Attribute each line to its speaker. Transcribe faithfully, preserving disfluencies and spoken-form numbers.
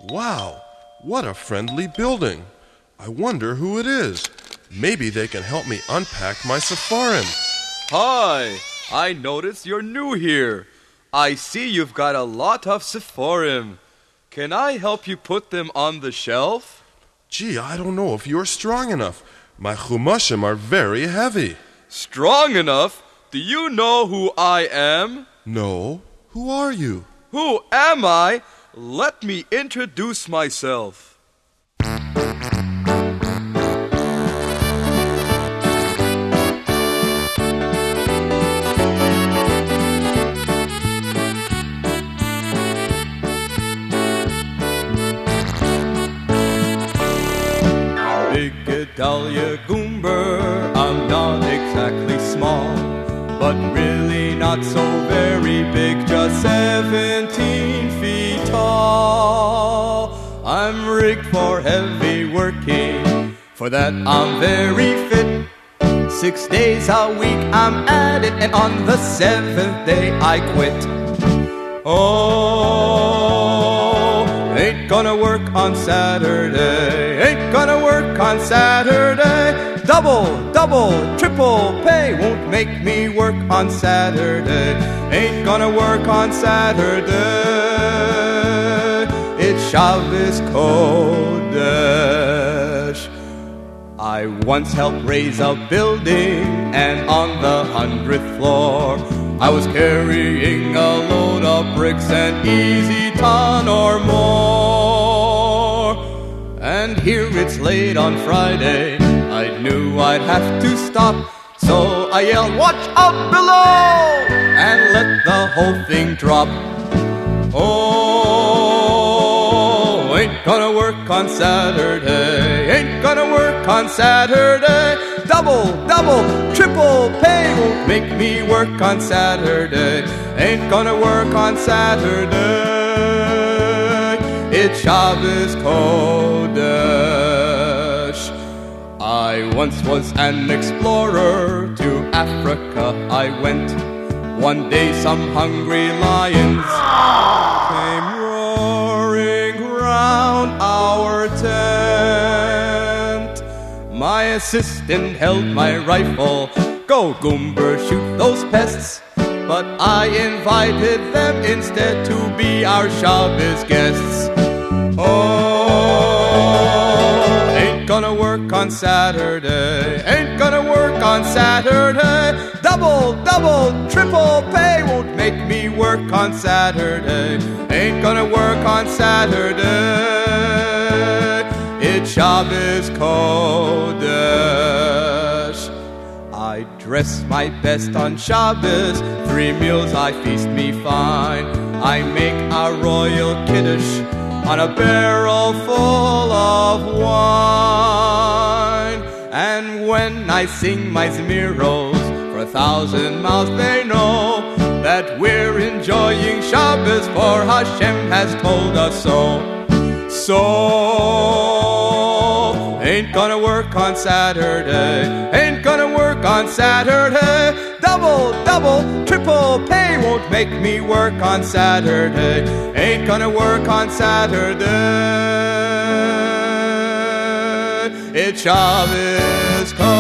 Speaker 1: Wow, what a friendly building. I wonder who it is. Maybe they can help me unpack my Sepharim.
Speaker 2: Hi, I notice you're new here. I see you've got a lot of Sepharim. Can I help you put them on the shelf?
Speaker 1: Gee, I don't know if you're strong enough. My chumashim are very heavy.
Speaker 2: Strong enough? Do you know who I am?
Speaker 1: No. Who are you?
Speaker 2: Who am I? Let me introduce myself. Big Gedalia Goomber, I'm not exactly small, but really not so very big, just seventeen feet tall. I'm rigged for heavy working, for that I'm very fit. Six days a week I'm at it, and on the seventh day I quit. Oh, ain't gonna work on Saturday, ain't gonna work on Saturday. Double, double, triple pay won't make me work on Saturday. Ain't gonna work on Saturday. It's Shabbos Kodesh. I once helped raise a building, and on the hundredth floor I was carrying a load of bricks, an easy ton or more. And here it's late on Friday, I knew I'd have to stop, so I yelled, "Watch out below!" and let the whole thing drop. Oh, ain't gonna work on Saturday, ain't gonna work on Saturday. Double, double, triple pay won't make me work on Saturday. Ain't gonna work on Saturday. It's Shabbos Kodesh. I once was an explorer, to Africa I went. One day some hungry lions came roaring round our tent. My assistant held my rifle, "Go, Goomber, shoot those pests." But I invited them instead to be our Shabbos guests. Oh, ain't gonna work on Saturday, ain't gonna work on Saturday. Double, double, triple pay won't make me work on Saturday. Ain't gonna work on Saturday. It's Shabbos Kodesh. I dress my best on Shabbos, three meals I feast me fine. I make a royal kiddush on a barrel full of wine. And when I sing my Zmiros, for a thousand miles they know that we're enjoying Shabbos, for Hashem has told us so. So, ain't gonna work on Saturday, ain't gonna work on Saturday. Double, double, triple pay won't make me work on Saturday. Ain't gonna work on Saturday. It's Shabbos.